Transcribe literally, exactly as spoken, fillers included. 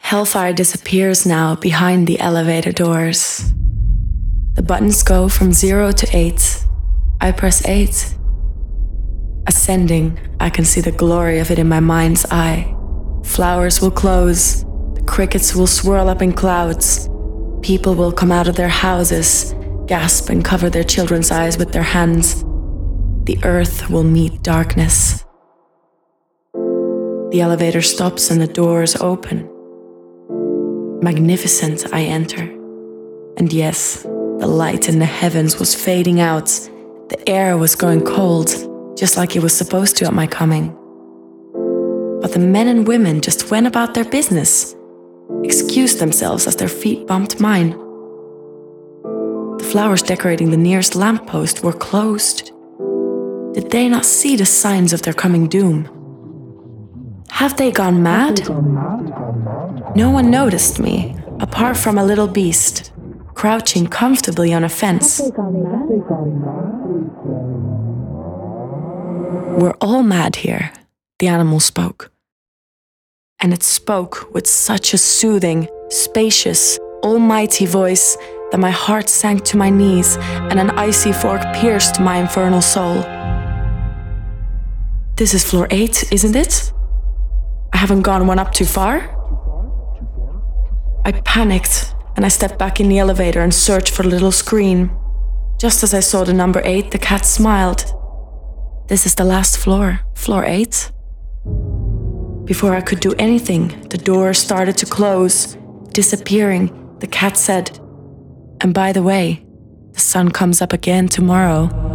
Hellfire disappears now behind the elevator doors. The buttons go from zero to eight. I press eight. Ascending, I can see the glory of it in my mind's eye. Flowers will close. The crickets will swirl up in clouds. People will come out of their houses, gasp and cover their children's eyes with their hands. The earth will meet darkness. The elevator stops and the doors open. Magnificent, I enter. And yes, the light in the heavens was fading out. The air was going cold, just like it was supposed to at my coming. But the men and women just went about their business, excused themselves as their feet bumped mine. The flowers decorating the nearest lamppost were closed. Did they not see the signs of their coming doom? Have they gone mad? No one noticed me, apart from a little beast, crouching comfortably on a fence. We're all mad here, the animal spoke. And it spoke with such a soothing, spacious, almighty voice that my heart sank to my knees and an icy fork pierced my infernal soul. This is floor eight, isn't it? I haven't gone one up too far? I panicked and I stepped back in the elevator and searched for the little screen. Just as I saw the number eight, the cat smiled. This is the last floor, floor eight. Before I could do anything, the door started to close, disappearing. The cat said, "And by the way, the sun comes up again tomorrow."